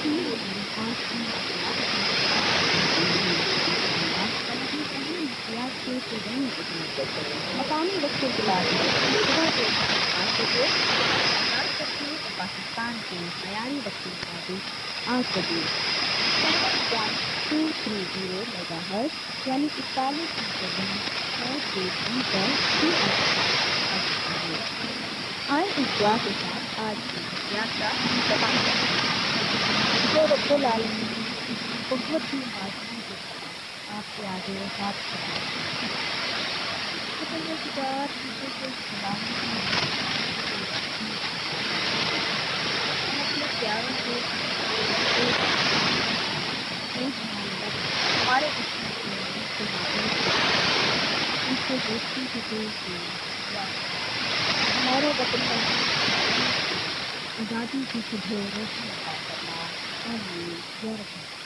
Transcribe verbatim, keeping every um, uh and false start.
देखिए हमारी आज की बात के प्रोग्राम मकामी वक्त के बाद सुबह के आठ बजे बात करते हैं और पाकिस्तान के मयारी वक्त के मुताबिक आठ बजे two three zero mega hertz यानी इकतालीस फीसदी पर आए इस दुआ के साथ आज की यात्रा जो रब्बुल आलमीन बहुत ही हाजिरी के साथ आपके आगे हाथ करने के बाद किसी को सलामी अपने प्यारों को हमारे उनसे दोस्ती की कोई हमारे वतन आज़ादी की सुबह रोशनी करना और